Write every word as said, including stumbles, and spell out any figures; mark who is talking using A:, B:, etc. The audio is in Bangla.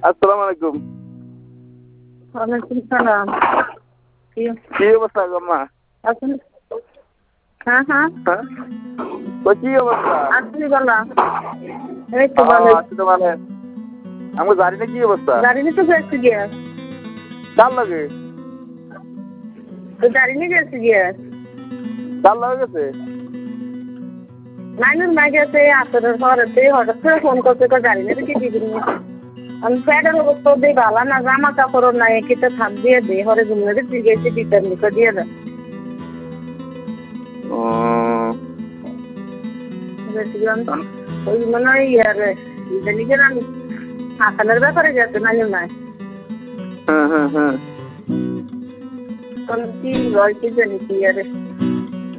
A: আসসালামু আলাইকুম।
B: ওয়ালাইকুম সালাম। কি
A: কি অবস্থা আম্মা?
B: আছেন? হ্যাঁ হ্যাঁ
A: হ্যাঁ তো কি অবস্থা?
B: আছি বলা। এই তো ভালো।
A: আছি তো ভালো। আমি জানি না কি অবস্থা।
B: গাড়ি নিতে গেছি গিয়া।
A: কার লাগে?
B: তো গাড়ি নিয়ে গেছি গিয়া।
A: কার লাগে গেছে?
B: নাইনুর মা গেছে আসরের পরেতে হঠাৎ করে ফোন করছে তো গাড়ি নিতে কি দিবি নি। আমি প্যাডের অবস্থা দিয়ে ভালো না জামা কাপড় নাই কিতে থাক দিয়ে দে হরে ঘুমিয়ে দিয়ে গেছি দিতাম লিখে দিয়ে দে।
A: ও
B: ওই মনে হয় ইয়ার নিজের আমি হাসানের ব্যাপারে গেছে নাইনুর মা।
A: হ্যাঁ হ্যাঁ হ্যাঁ
B: কি হয় কি জানি কি আরে